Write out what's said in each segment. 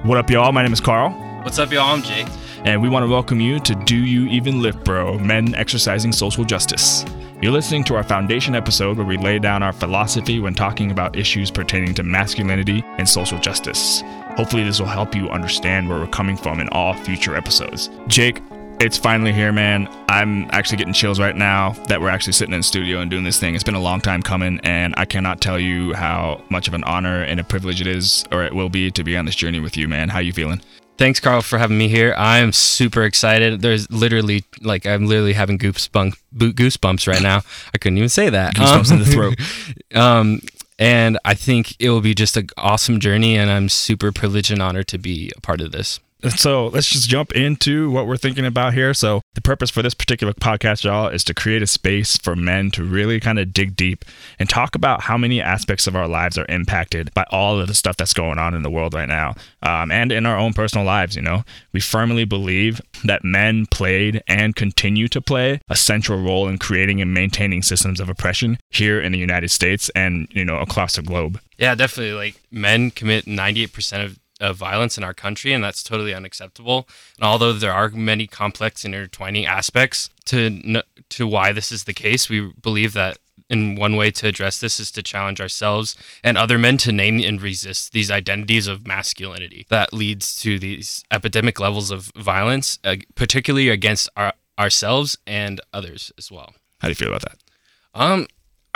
What up, y'all? My name is Carl. What's up, y'all? I'm Jake. And we want to welcome you to Do You Even Lift, Bro? Men Exercising Social Justice. You're listening to our foundation episode where we lay down our philosophy when talking about issues pertaining to masculinity and social justice. Hopefully this will help you understand where we're coming from in all future episodes. Jake, it's finally here, man. I'm actually getting chills right now that we're actually sitting in the studio and doing this thing. It's been a long time coming, and I cannot tell you how much of an honor and a privilege it is, or it will be, to be on this journey with you, man. How you feeling? Thanks, Carl, for having me here. I am super excited. There's literally, I'm literally having goosebumps right now. I couldn't even say that. Goosebumps in the throat. And I think it will be just an awesome journey, and I'm super privileged and honored to be a part of this. So let's just jump into what we're thinking about here. So the purpose for this particular podcast, y'all, is to create a space for men to really kind of dig deep and talk about how many aspects of our lives are impacted by all of the stuff that's going on in the world right now, and in our own personal lives. You know, we firmly believe that men played and continue to play a central role in creating and maintaining systems of oppression here in the United States and, you know, across the globe. Yeah, definitely. Like, men commit 98% of violence in our country, and that's totally unacceptable. And although there are many complex intertwining aspects to why this is the case, we believe that in one way to address this is to challenge ourselves and other men to name and resist these identities of masculinity that leads to these epidemic levels of violence, particularly against ourselves and others as well. How do you feel about that?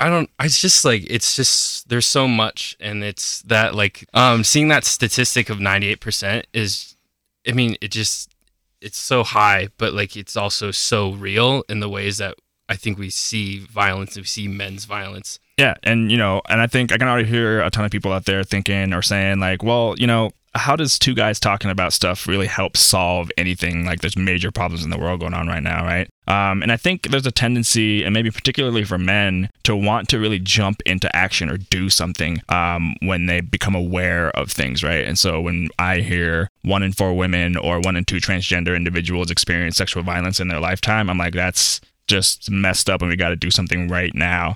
It's just, there's so much, and it's that, seeing that statistic of 98% is, it's so high, but, it's also so real in the ways that I think we see violence, we see men's violence. Yeah, and, and I think I can already hear a ton of people out there thinking or saying, how does two guys talking about stuff really help solve anything? There's major problems in the world going on right now, right? And I think there's a tendency, and maybe particularly for men, to want to really jump into action or do something when they become aware of things, right? And so when I hear 1 in 4 women or 1 in 2 transgender individuals experience sexual violence in their lifetime, I'm like, that's just messed up, and we got to do something right now.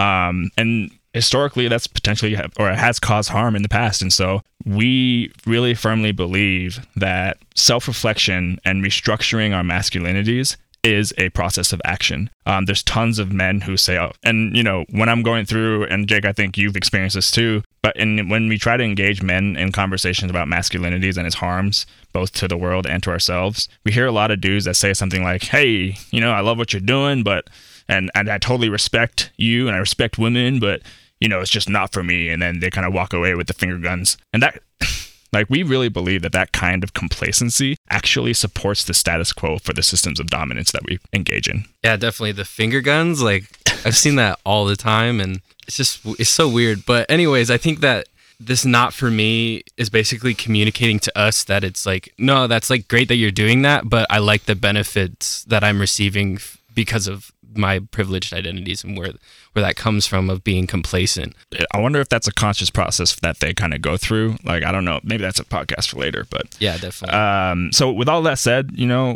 And historically, that's potentially, or it has caused harm in the past. And so we really firmly believe that self-reflection and restructuring our masculinities is a process of action. There's tons of men who say, when I'm going through, and Jake, I think you've experienced this too, but when we try to engage men in conversations about masculinities and its harms, both to the world and to ourselves, we hear a lot of dudes that say something like, hey, I love what you're doing, and I totally respect you and I respect women, but it's just not for me. And then they kind of walk away with the finger guns. And that, we really believe that kind of complacency actually supports the status quo for the systems of dominance that we engage in. Yeah, definitely. The finger guns, I've seen that all the time, and it's so weird. But anyways, I think that this not for me is basically communicating to us that it's no, that's great that you're doing that, but I like the benefits that I'm receiving because of my privileged identities and where that comes from, of being complacent. I wonder if that's a conscious process that they kind of go through. I don't know, maybe that's a podcast for later, but yeah, definitely. So with all that said,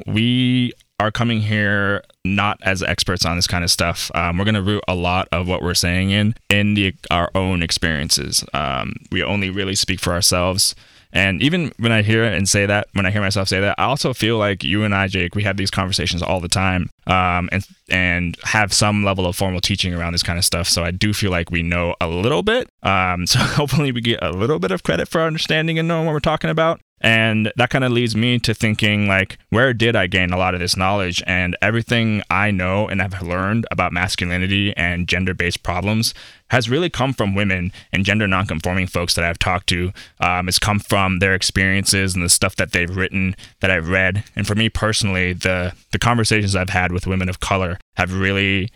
we are coming here not as experts on this kind of stuff. We're going to root a lot of what we're saying in our own experiences. We only really speak for ourselves. And even when I hear myself say that, I also feel like you and I, Jake, we have these conversations all the time, and have some level of formal teaching around this kind of stuff. So I do feel like we know a little bit. So hopefully we get a little bit of credit for our understanding and knowing what we're talking about. And that kind of leads me to thinking, where did I gain a lot of this knowledge? And everything I know and have learned about masculinity and gender-based problems has really come from women and gender nonconforming folks that I've talked to. It's come from their experiences and the stuff that they've written, that I've read. And for me personally, the conversations I've had with women of color have really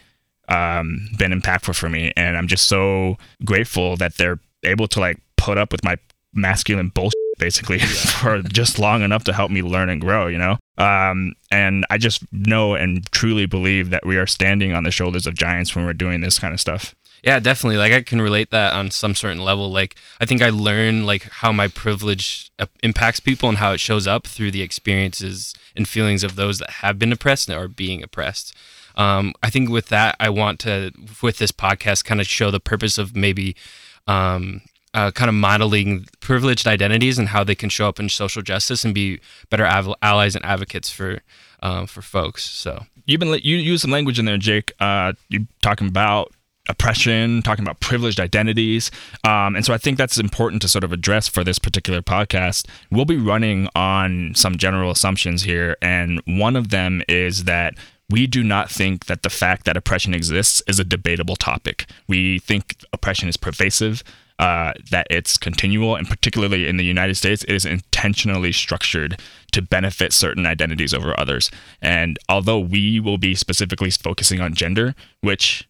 been impactful for me. And I'm just so grateful that they're able to put up with my masculine bullshit, basically, for just long enough to help me learn and grow, and I just know and truly believe that we are standing on the shoulders of giants when we're doing this kind of stuff. Yeah, definitely. I can relate that on some certain level. I think I learn how my privilege impacts people and how it shows up through the experiences and feelings of those that have been oppressed and are being oppressed. I think with that, I want to, with this podcast, kind of show the purpose of maybe kind of modeling privileged identities and how they can show up in social justice and be better allies and advocates for folks. So you use some language in there, Jake. You talking about oppression, talking about privileged identities. And so I think that's important to sort of address for this particular podcast. We'll be running on some general assumptions here. And one of them is that we do not think that the fact that oppression exists is a debatable topic. We think oppression is pervasive, that it's continual, and particularly in the United States, it is intentionally structured to benefit certain identities over others. And although we will be specifically focusing on gender, which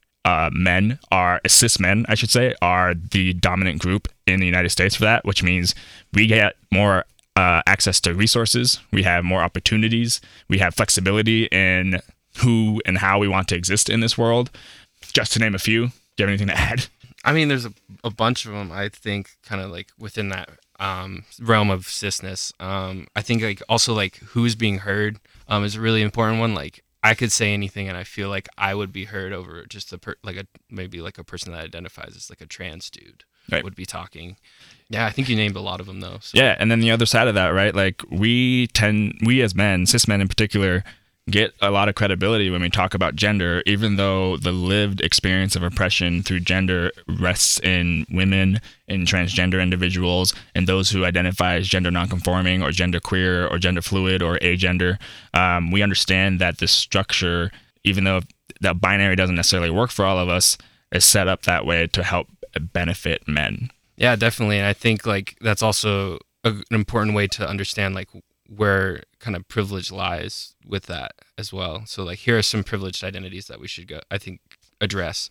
cis men, I should say, are the dominant group in the United States for that, which means we get more access to resources, we have more opportunities, we have flexibility in who and how we want to exist in this world. Just to name a few. Do you have anything to add? I mean, there's a bunch of them, I think, kind of like within that realm of cisness. I think like also like who's being heard is a really important one. Like I could say anything and I feel like I would be heard over just maybe like a person that identifies as like a trans dude. Right. Would be talking. Yeah, I think you named a lot of them though. So. Yeah, and then the other side of that, right? Like we as men, cis men in particular, get a lot of credibility when we talk about gender, even though the lived experience of oppression through gender rests in women, in transgender individuals, and those who identify as gender nonconforming or gender queer or gender fluid or agender. We understand that the structure, even though that binary doesn't necessarily work for all of us, is set up that way to help benefit men. Yeah, definitely. And I think like that's also an important way to understand like where kind of privilege lies with that as well. So like here are some privileged identities that we should address.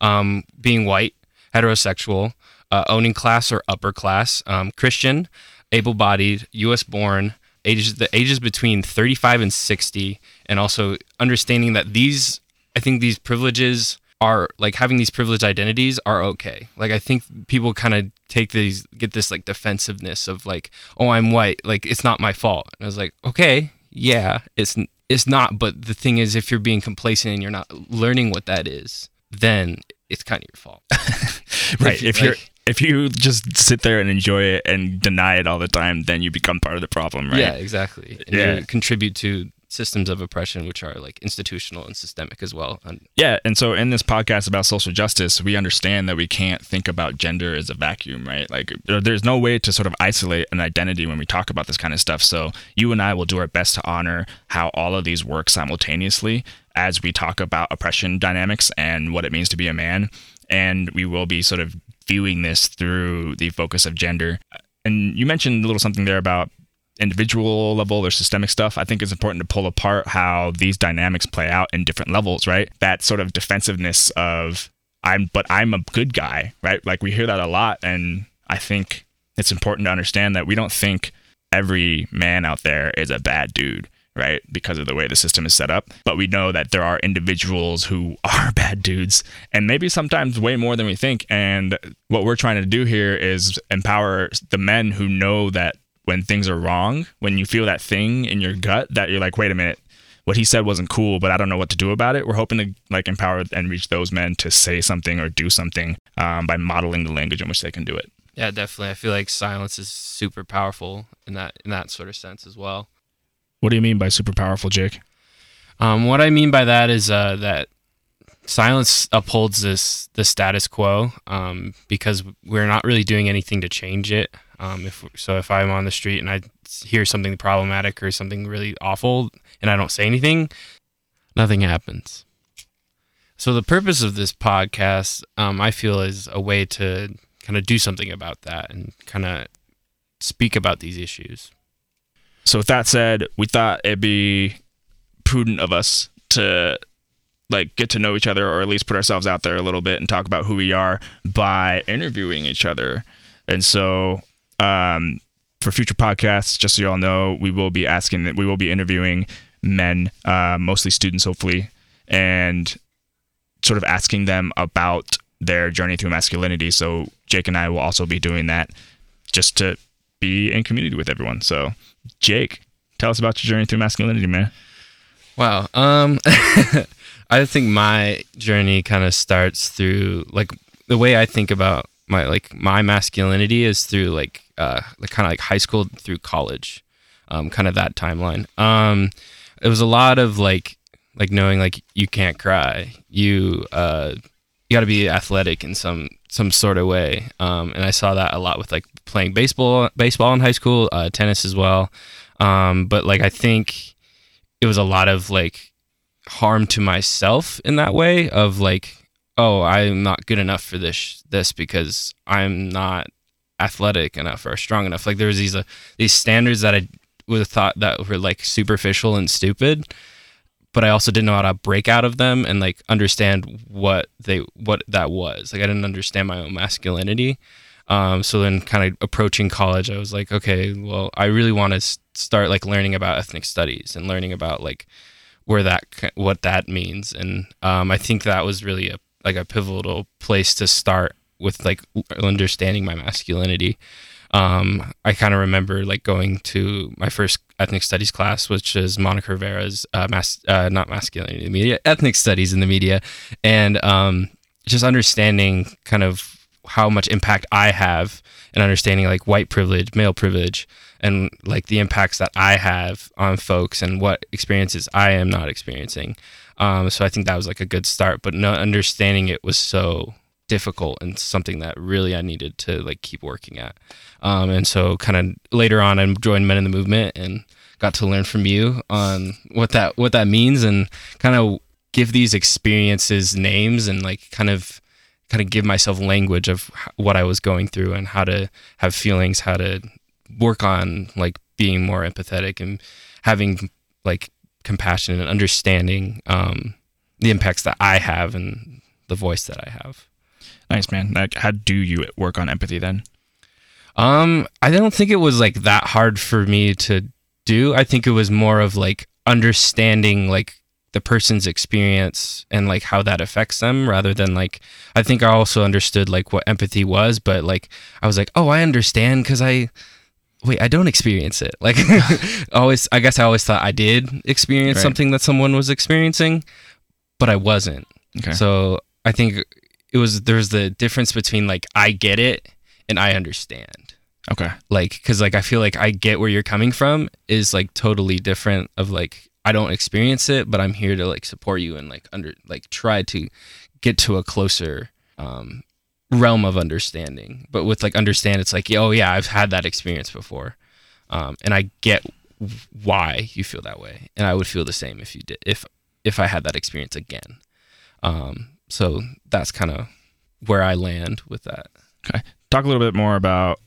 Being white, heterosexual, owning class or upper class, Christian, able-bodied, US born, the ages between 35 and 60, and also understanding that I think these privileges are like having these privileged identities are okay. Like I think people kind of get this like defensiveness of like, oh, I'm white, like it's not my fault. And I was like, okay, yeah, it's not. But the thing is, if you're being complacent and you're not learning what that is, then it's kind of your fault. Right. If you just sit there and enjoy it and deny it all the time, then you become part of the problem, right? Yeah, exactly. And you contribute to systems of oppression, which are like institutional and systemic as well. Yeah, and so in this podcast about social justice, we understand that we can't think about gender as a vacuum, right? Like there's no way to sort of isolate an identity when we talk about this kind of stuff. So you and I will do our best to honor how all of these work simultaneously as we talk about oppression dynamics and what it means to be a man. And we will be sort of viewing this through the focus of gender. And you mentioned a little something there about individual level or systemic stuff. I think it's important to pull apart how these dynamics play out in different levels, right? That sort of defensiveness of I'm a good guy, right? Like we hear that a lot. And I think it's important to understand that we don't think every man out there is a bad dude, right? Because of the way the system is set up. But we know that there are individuals who are bad dudes, and maybe sometimes way more than we think. And what we're trying to do here is empower the men who know that when things are wrong, when you feel that thing in your gut that you're like, wait a minute, what he said wasn't cool, but I don't know what to do about it. We're hoping to like empower and reach those men to say something or do something by modeling the language in which they can do it. Yeah, definitely. I feel like silence is super powerful in that sort of sense as well. What do you mean by super powerful, Jake? What I mean by that is that silence upholds the status quo because we're not really doing anything to change it. If I'm on the street and I hear something problematic or something really awful and I don't say anything, nothing happens. So the purpose of this podcast, I feel, is a way to kind of do something about that and kind of speak about these issues. So with that said, we thought it'd be prudent of us to like get to know each other, or at least put ourselves out there a little bit and talk about who we are by interviewing each other. And so for future podcasts, just so you all know, we will be interviewing men, mostly students, hopefully, and sort of asking them about their journey through masculinity. So Jake and I will also be doing that just to be in community with everyone. So Jake, tell us about your journey through masculinity, man. Wow. I think my journey kind of starts through like the way I think about my masculinity is through like kind of like high school through college, kind of that timeline. It was a lot of like knowing like you can't cry, you got to be athletic in some sort of way, and I saw that a lot with like playing baseball in high school, tennis as well, but like I think it was a lot of like harm to myself in that way of like, oh, I'm not good enough for this because I'm not athletic enough or strong enough. Like there was these standards that I would have thought that were like superficial and stupid, but I also didn't know how to break out of them and like understand what that was. Like I didn't understand my own masculinity. So then kind of approaching college, I was like, okay, well, I really want to start like learning about ethnic studies and learning about like what that means. And I think that was really a pivotal place to start with like understanding my masculinity. I kind of remember like going to my first ethnic studies class, which is Monica Rivera's not masculinity in the media, ethnic studies in the media, and just understanding kind of how much impact I have and understanding like white privilege, male privilege, and like the impacts that I have on folks and what experiences I am not experiencing. So I think that was like a good start, but no, understanding it was so difficult and something that really I needed to like keep working at. And so kind of later on, I joined Men in the Movement and got to learn from you on what that means and kind of give these experiences names and like kind of give myself language of what I was going through and how to have feelings, how to work on like being more empathetic and having like compassion and understanding the impacts that I have and the voice that I have. Nice, man. Like, how do you work on empathy then? I don't think it was like that hard for me to do. I think it was more of like understanding like the person's experience and like how that affects them rather than like, I think I also understood like what empathy was, but like I was like, oh, I understand because I don't experience it. Like I guess I always thought I did experience something that someone was experiencing, but I wasn't. Okay. So I think there's the difference between like I get it and I understand. Okay. Like, because like I feel like I get where you're coming from is like totally different of like I don't experience it, but I'm here to like support you and like try to get to a closer realm of understanding. But with like understand, it's like, oh yeah, I've had that experience before, and I get why you feel that way, and I would feel the same if you did if I had that experience again. So that's kind of where I land with that. Okay. Talk a little bit more about,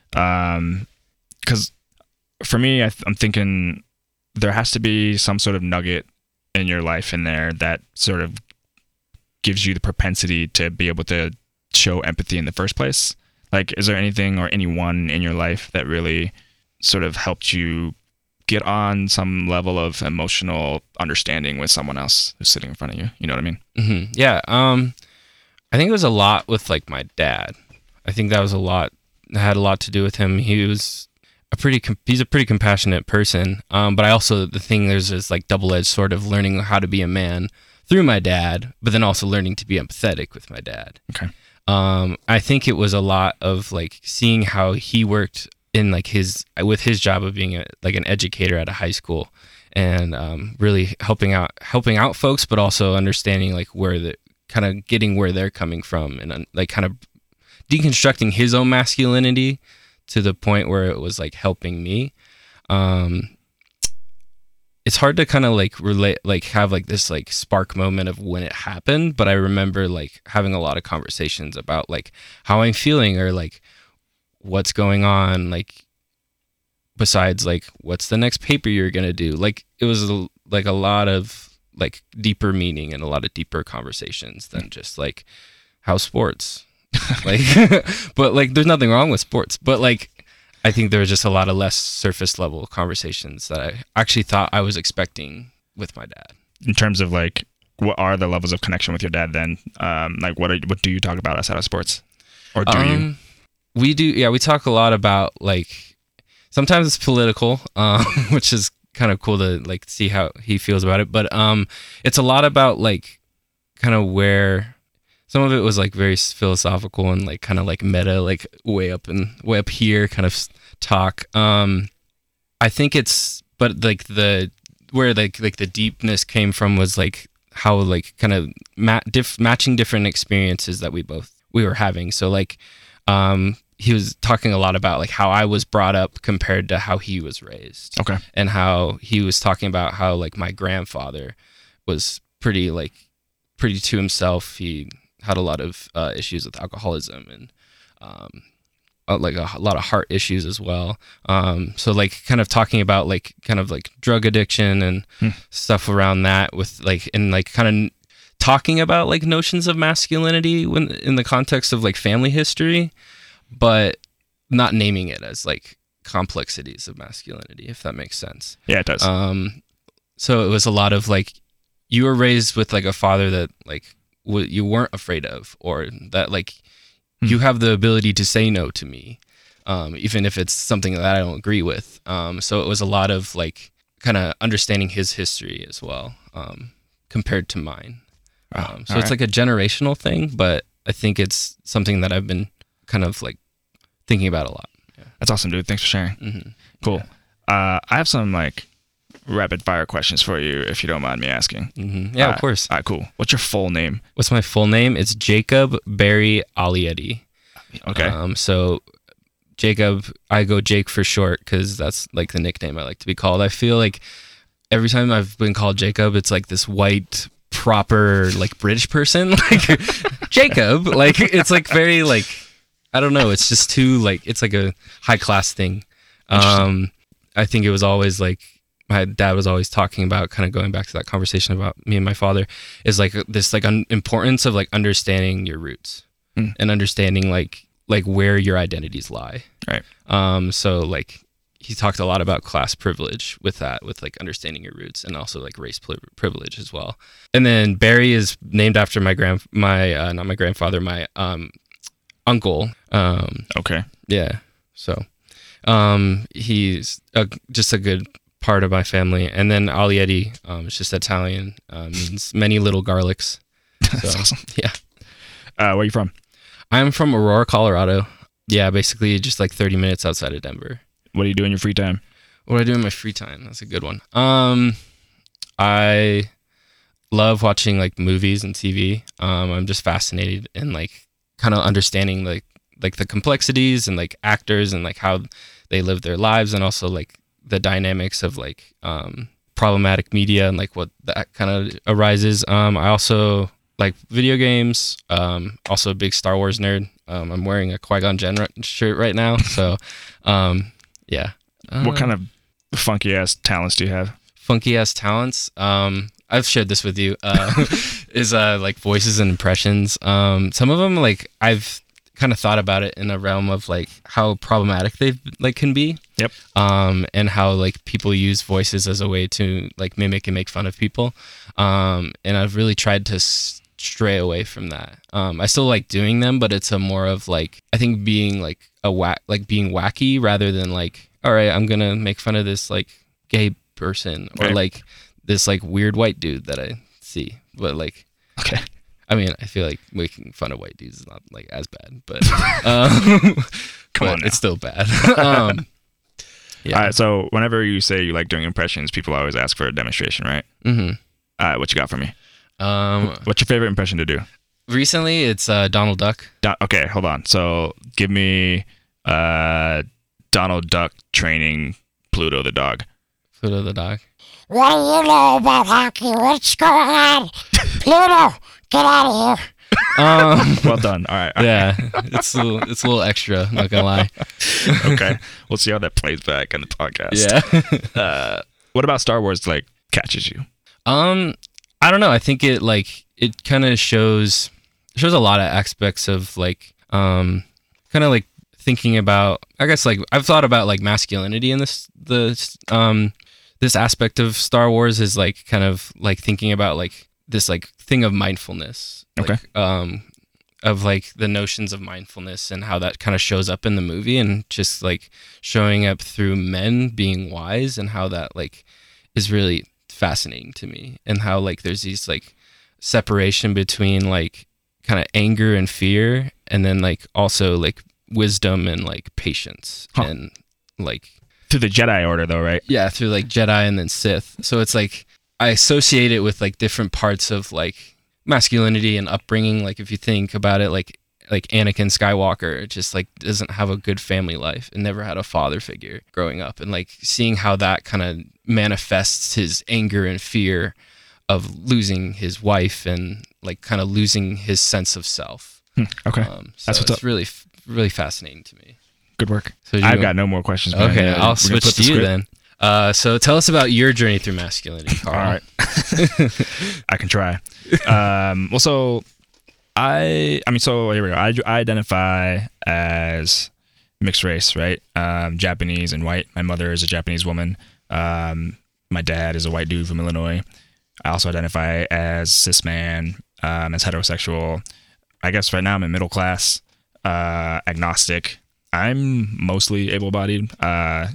because for me, I'm thinking there has to be some sort of nugget in your life in there that sort of gives you the propensity to be able to show empathy in the first place. Like, is there anything or anyone in your life that really sort of helped you get on some level of emotional understanding with someone else who's sitting in front of you? You know what I mean? Mm-hmm. Yeah. I think it was a lot with like my dad. I think that was had a lot to do with him. He's a pretty compassionate person. But I also, there's this like double-edged sort of learning how to be a man through my dad, but then also learning to be empathetic with my dad. Okay. I think it was a lot of like seeing how he worked in like with his job of being like an educator at a high school and really helping out folks, but also understanding like kind of getting where they're coming from and like kind of deconstructing his own masculinity to the point where it was like helping me. It's hard to kind of like relate, like have like this like spark moment of when it happened, but I remember like having a lot of conversations about like how I'm feeling or like what's going on, like besides like what's the next paper you're gonna do. Like it was like a lot of like deeper meaning and a lot of deeper conversations than just like how's sports. Like but like there's nothing wrong with sports, but like I think there was just a lot of less surface level conversations that I actually thought I was expecting with my dad. In terms of like, what are the levels of connection with your dad then? Like what do you talk about outside of sports? Or do you? We do. Yeah. We talk a lot about like, sometimes it's political, which is kind of cool to like see how he feels about it. But it's a lot about like kind of where some of it was like very philosophical and like kind of like meta, like way up here kind of talk. I think but like where like the deepness came from was like how like kind of matching different experiences that we were having. So like he was talking a lot about like how I was brought up compared to how he was raised. Okay. And how he was talking about how like my grandfather was pretty to himself. He had a lot of issues with alcoholism and like a lot of heart issues as well. So like kind of talking about like kind of like drug addiction and stuff around that with like, and like kind of talking about like notions of masculinity when in the context of like family history, but not naming it as like complexities of masculinity, if that makes sense. Yeah, it does. So it was a lot of like, you were raised with like a father that like you weren't afraid of, or that like you have the ability to say no to me, even if it's something that I don't agree with. So it was a lot of like kind of understanding his history as well, compared to mine. So it's like a generational thing, but I think it's something that I've been kind of like thinking about a lot. Yeah. That's awesome, dude. Thanks for sharing. Mm-hmm. Cool. I have some like rapid fire questions for you, if you don't mind me asking. Mm-hmm. Yeah, of course. All right, cool. What's your full name? What's my full name? It's Jacob Barry Alietti. Okay. So Jacob, I go Jake for short because that's like the nickname I like to be called. I feel like every time I've been called Jacob, it's like this white, proper, like British person, like Jacob. Like it's like very like, I don't know. It's just too like, it's like a high class thing. I think it was always like, my dad was always talking about, kind of going back to that conversation about me and my father, is like this like importance of like understanding your roots and understanding like where your identities lie. Right. So like he talked a lot about class privilege with that, with like understanding your roots, and also like race privilege as well. And then Barry is named after my not my grandfather, my uncle. Okay. Yeah. So he's just a good part of my family. And then Alietti, it's just Italian, means many little garlics. That's awesome. Yeah. Where are you from? I'm from Aurora, Colorado. Yeah, basically just like 30 minutes outside of Denver. What do you do in your free time? What do I do in my free time? That's a good one. I love watching like movies and TV. I'm just fascinated in like kind of understanding like the complexities and like actors and like how they live their lives, and also like the dynamics of like problematic media and like what that kind of arises. I also like video games. Also a big Star Wars nerd. I'm wearing a Qui-Gon Jinn shirt right now. So yeah. What kind of funky ass talents do you have? Funky ass talents? I've shared this with you. Is like voices and impressions. Some of them like I've kind of thought about it in a realm of like how problematic they like can be. Yep. And how like people use voices as a way to like mimic and make fun of people. And I've really tried to stray away from that. I still like doing them, but it's a more of like, I think being like being wacky rather than like, all right, I'm gonna make fun of this like gay person or right. like this like weird white dude that I see. But like, okay. I mean, I feel like making fun of white dudes is not like as bad, but Come on now. it's still bad. Yeah. All right, so whenever you say you like doing impressions, people always ask for a demonstration, right? Mm-hmm. All right, what you got for me? What's your favorite impression to do? Recently, it's Donald Duck. Okay, hold on. So give me Donald Duck training Pluto the dog. Pluto the dog. What do you know about hockey? What's going on? Pluto, get out of here. Well done. All right. Yeah, it's a little extra, not gonna lie. Okay, we'll see how that plays back on the podcast. Yeah. What about Star Wars like catches you? I don't know. I think it kind of shows a lot of aspects of like kind of like thinking about, I guess like I've thought about like masculinity in this aspect of Star Wars is like kind of like thinking about like this like thing of mindfulness. Okay. Like, of like the notions of mindfulness and how that kind of shows up in the movie, and just like showing up through men being wise, and how that like is really fascinating to me, and how like there's these like separation between like kind of anger and fear, and then like also like wisdom and like patience and like through the Jedi Order though, right? Yeah, through like Jedi and then Sith. So it's like I associate it with like different parts of like masculinity and upbringing. Like if you think about it, like Anakin Skywalker just like doesn't have a good family life and never had a father figure growing up, and like seeing how that kind of manifests his anger and fear of losing his wife and like kind of losing his sense of self. Okay. So That's what's it's really, really fascinating to me. Good work. So I've got no more questions. Man. Okay, Yeah, I'll we're gonna switch flip the to you script. then. So tell us about your journey through masculinity, Carl. All right. I can try. Well, so so here we go. I identify as mixed race, right? Japanese and white. My mother is a Japanese woman. My dad is a white dude from Illinois. I also identify as cis man, as heterosexual. I guess right now I'm in middle class, agnostic. I'm mostly able-bodied, born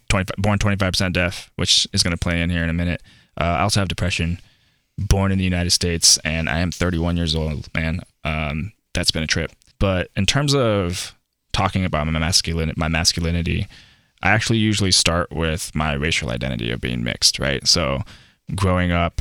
25% deaf, which is going to play in here in a minute. I also have depression, born in the United States, and I am 31 years old, man. That's been a trip. But in terms of talking about my masculinity, I actually usually start with my racial identity of being mixed, right? So growing up,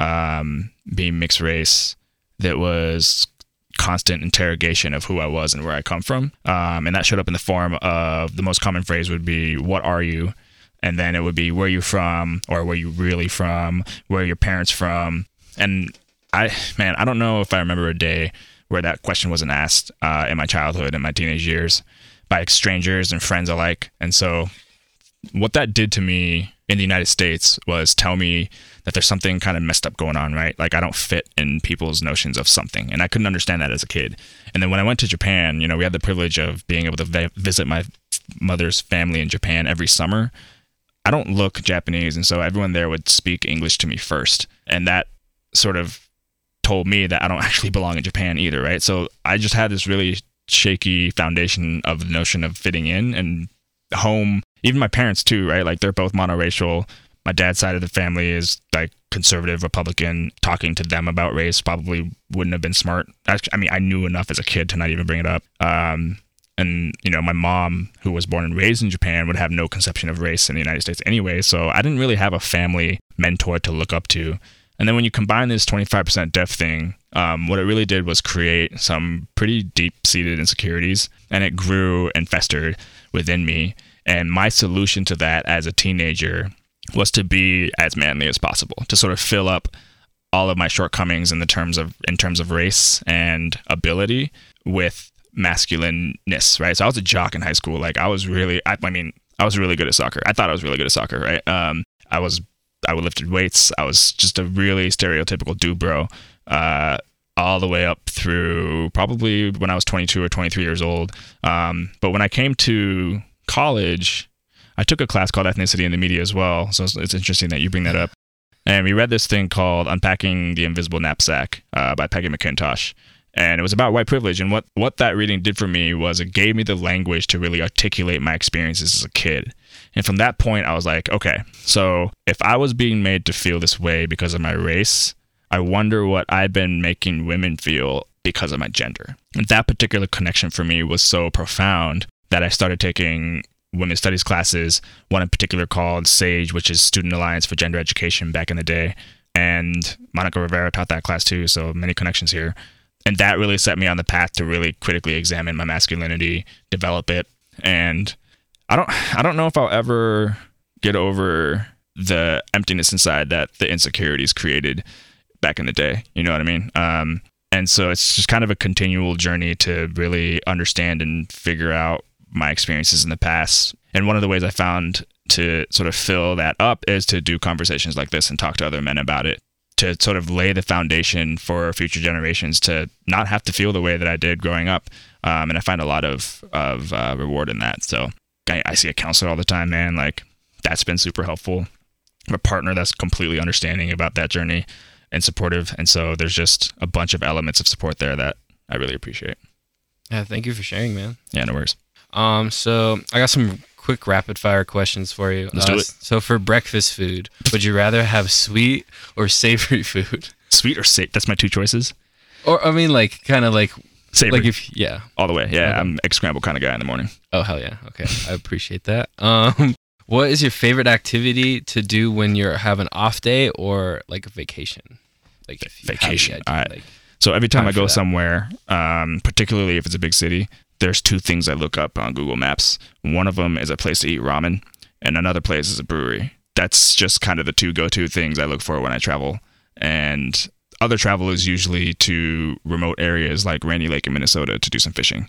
being mixed race, that was constant interrogation of who I was and where I come from. And that showed up in the form of the most common phrase would be, what are you? And then it would be, where are you from? Or where are you really from? Where are your parents from? And I don't know if I remember a day where that question wasn't asked in my childhood and my teenage years by strangers and friends alike. And so what that did to me in the United States was tell me that there's something kind of messed up going on, right? Like I don't fit in people's notions of something. And I couldn't understand that as a kid. And then when I went to Japan, we had the privilege of being able to visit my mother's family in Japan every summer. I don't look Japanese. And so everyone there would speak English to me first. And that sort of told me that I don't actually belong in Japan either, right? So I just had this really shaky foundation of the notion of fitting in, and home, even my parents too, right? Like they're both monoracial. My dad's side of the family is like conservative Republican. Talking to them about race probably wouldn't have been smart. I knew enough as a kid to not even bring it up. And my mom, who was born and raised in Japan, would have no conception of race in the United States anyway. So I didn't really have a family mentor to look up to. And then when you combine this 25% deaf thing, what it really did was create some pretty deep-seated insecurities, and it grew and festered within me. And my solution to that as a teenager was to be as manly as possible, to sort of fill up all of my shortcomings in terms of race and ability with masculineness, right? So I was a jock in high school. Like I was really good at soccer. I thought I was really good at soccer, right? I lifted weights. I was just a really stereotypical dude, bro. All the way up through probably when I was 22 or 23 years old. But when I came to college, I took a class called Ethnicity in the Media as well. So it's interesting that you bring that up. And we read this thing called Unpacking the Invisible Knapsack by Peggy McIntosh. And it was about white privilege. And what that reading did for me was it gave me the language to really articulate my experiences as a kid. And from that point, I was like, okay, so if I was being made to feel this way because of my race, I wonder what I've been making women feel because of my gender. And that particular connection for me was so profound that I started taking women's studies classes, one in particular called SAGE, which is Student Alliance for Gender Education back in the day. And Monica Rivera taught that class too, so many connections here. And that really set me on the path to really critically examine my masculinity, develop it. And I don't know if I'll ever get over the emptiness inside that the insecurities created back in the day. You know what I mean? And so it's just kind of a continual journey to really understand and figure out my experiences in the past. And one of the ways I found to sort of fill that up is to do conversations like this and talk to other men about it, to sort of lay the foundation for future generations to not have to feel the way that I did growing up. And I find a lot of reward in that. So I see a counselor all the time, man. Like that's been super helpful. I have a partner that's completely understanding about that journey and supportive. And so there's just a bunch of elements of support there that I really appreciate. Yeah, thank you for sharing, man. Yeah, no worries. So I got some quick rapid fire questions for you. Let's do it. So for breakfast food, would you rather have sweet or savory food? Sweet or savory? That's my two choices. Or I mean, like kind of like Savory. like if yeah. All the way. Yeah, Okay. I'm egg scramble kind of guy in the morning. Oh hell yeah. Okay, I appreciate that. What is your favorite activity to do when you're have an off day or like a vacation? Like if you have the Vacation. idea, All right. like, So every time Time I for go that. somewhere, particularly if it's a big city, there's two things I look up on Google Maps. One of them is a place to eat ramen, and another place is a brewery. That's just kind of the two go-to things I look for when I travel. And other travel is usually to remote areas like Rainy Lake in Minnesota to do some fishing,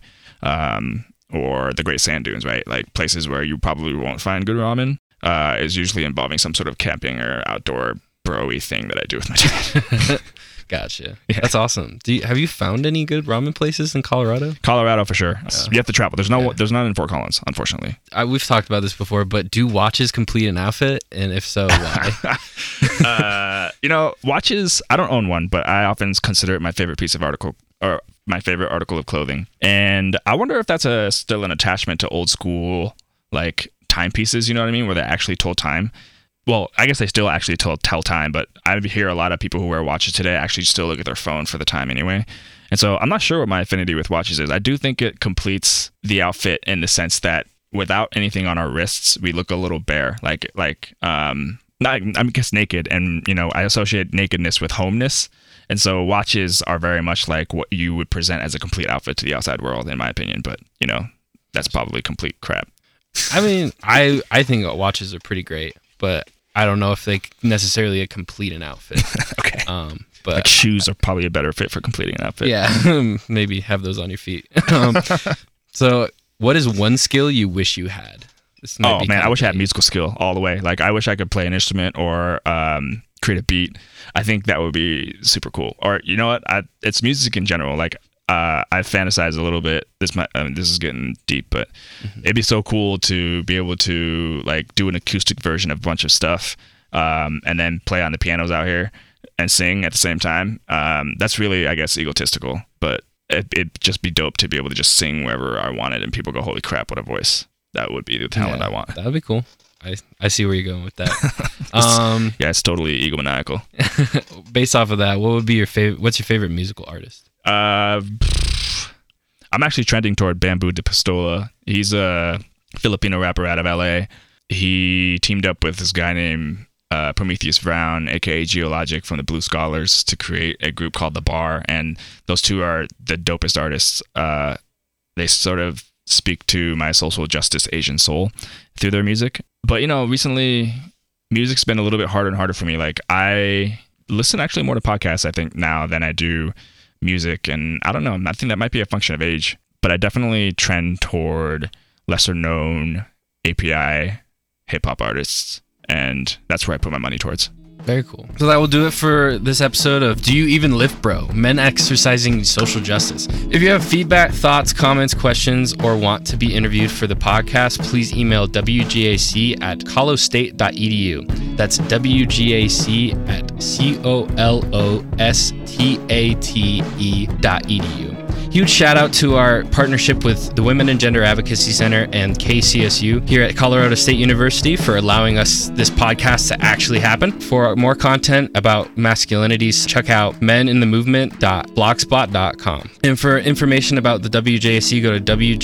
or the Great Sand Dunes, right? Like places where you probably won't find good ramen. Is usually involving some sort of camping or outdoor bro-y thing that I do with my dad. Gotcha. Yeah. That's awesome. Have you found any good ramen places in Colorado? Colorado for sure. You have to travel. There's Yeah. there's none in Fort Collins, unfortunately. We've talked about this before, but do watches complete an outfit? And if so, why? Watches, I don't own one, but I often consider it my favorite piece of article or my favorite article of clothing. And I wonder if that's still an attachment to old school like timepieces, you know what I mean, where they actually told time. Well, I guess they still actually tell time, but I hear a lot of people who wear watches today actually still look at their phone for the time anyway. And so I'm not sure what my affinity with watches is. I do think it completes the outfit in the sense that without anything on our wrists, we look a little bare, not, I guess naked. And, I associate nakedness with homeness. And so watches are very much like what you would present as a complete outfit to the outside world, in my opinion. But, that's probably complete crap. I mean, I think watches are pretty great, but I don't know if they necessarily complete an outfit. Okay. But Like shoes are probably a better fit for completing an outfit. yeah, maybe have those on your feet. So, what is one skill you wish you had? This might Oh be man, kind I of wish I had vague. musical skill all the way. Like I wish I could play an instrument or create a beat. I think that would be super cool. Or you know what? It's music in general. Like I fantasize a little bit. This is getting deep, but it'd be so cool to be able to like do an acoustic version of a bunch of stuff, and then play on the pianos out here and sing at the same time. That's really, I guess, egotistical, but it'd just be dope to be able to just sing wherever I wanted, and people go, "Holy crap, what a voice!" That would be the talent I want. That would be cool. I see where you're going with that. Yeah, it's totally egomaniacal. Based off of that, what would be your favorite? What's your favorite musical artist? I'm actually trending toward Bamboo de Pistola. He's a Filipino rapper out of LA. He teamed up with this guy named Prometheus Brown, aka Geologic from the Blue Scholars, to create a group called The Bar, and those two are the dopest artists. They sort of speak to my social justice Asian soul through their music. But recently music's been a little bit harder and harder for me. Like I listen actually more to podcasts I think now than I do music, and I don't know, I think that might be a function of age, but I definitely trend toward lesser known API hip hop artists, and that's where I put my money towards. Very cool. So that will do it for this episode of Do You Even Lift Bro? Men Exercising Social Justice. If you have feedback, thoughts, comments, questions, or want to be interviewed for the podcast, please email wgac@colostate.edu. That's wgac@colostate.edu. Huge shout out to our partnership with the Women and Gender Advocacy Center and KCSU here at Colorado State University for allowing us this podcast to actually happen. For more content about masculinities, check out meninthemovement.blogspot.com. And for information about the WJAC, go to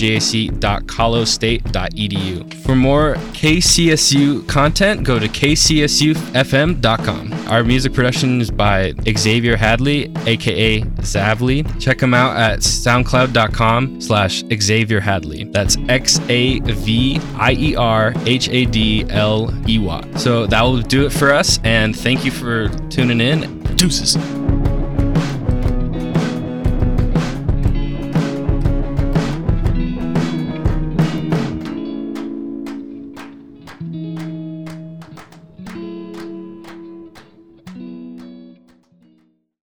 wjac.colostate.edu. For more KCSU content, go to kcsufm.com. Our music production is by Xavier Hadley, aka Zavley. Check him out at soundcloud.com/Xavier Hadley. That's XAVIERHADLEY. So that will do it for us, and thank you for tuning in. Deuces.